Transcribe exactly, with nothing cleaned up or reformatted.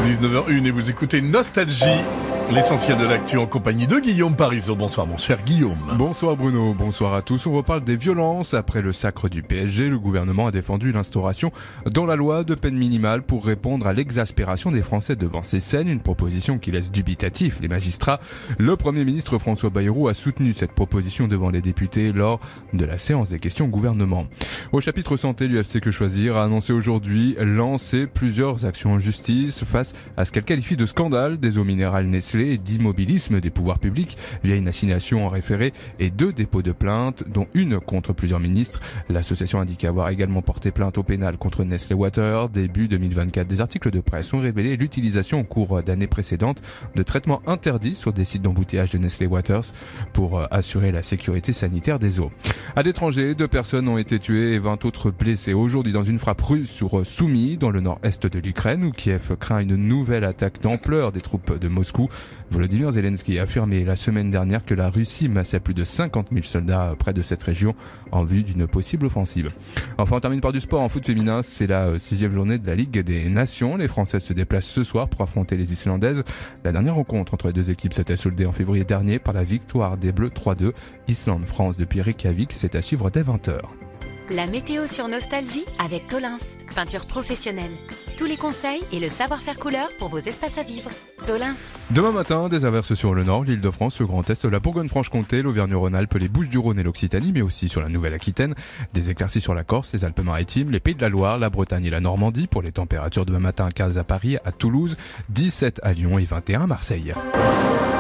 dix-neuf heures une et vous écoutez Nostalgie, l'essentiel de l'actu en compagnie de Guillaume Parisot. Bonsoir mon cher Guillaume. Bonsoir Bruno, bonsoir à tous. On reparle des violences. Après le sacre du P S G, le gouvernement a défendu l'instauration dans la loi de peine minimale pour répondre à l'exaspération des Français devant ces scènes, une proposition qui laisse dubitatif les magistrats. Le Premier ministre François Bayrou a soutenu cette proposition devant les députés lors de la séance des questions au gouvernement. Au chapitre santé, l'U F C Que Choisir a annoncé aujourd'hui lancer plusieurs actions en justice face à ce qu'elle qualifie de scandale des eaux minérales Nestlé et d'immobilisme des pouvoirs publics via une assignation en référé et deux dépôts de plainte, dont une contre plusieurs ministres. L'association indique avoir également porté plainte au pénal contre Nestlé Water. Début deux mille vingt-quatre, des articles de presse ont révélé l'utilisation au cours d'années précédentes de traitements interdits sur des sites d'embouteillage de Nestlé Waters pour assurer la sécurité sanitaire des eaux. À l'étranger, deux personnes ont été tuées et vingt autres blessées aujourd'hui dans une frappe russe sur Soumy, dans le nord-est de l'Ukraine, où Kiev craint une nouvelle attaque d'ampleur des troupes de Moscou. Volodymyr Zelensky a affirmé la semaine dernière que la Russie massait plus de cinquante mille soldats près de cette région en vue d'une possible offensive. Enfin, on termine par du sport en foot féminin. C'est la sixième journée de la Ligue des Nations. Les Françaises se déplacent ce soir pour affronter les Islandaises. La dernière rencontre entre les deux équipes s'était soldée en février dernier par la victoire des Bleus trois deux. Islande-France depuis Reykjavik, c'est à suivre dès vingt heures. La météo sur Nostalgie avec Tolins, peinture professionnelle. Tous les conseils et le savoir-faire couleur pour vos espaces à vivre. Tolins. Demain matin, des averses sur le nord, l'Île-de-France, le Grand Est, la Bourgogne-Franche-Comté, l'Auvergne-Rhône-Alpes, les Bouches-du-Rhône et l'Occitanie, mais aussi sur la Nouvelle-Aquitaine. Des éclaircies sur la Corse, les Alpes-Maritimes, les Pays de la Loire, la Bretagne et la Normandie. Pour les températures demain matin, quinze à Paris, à Toulouse, dix-sept à Lyon et vingt et un à Marseille.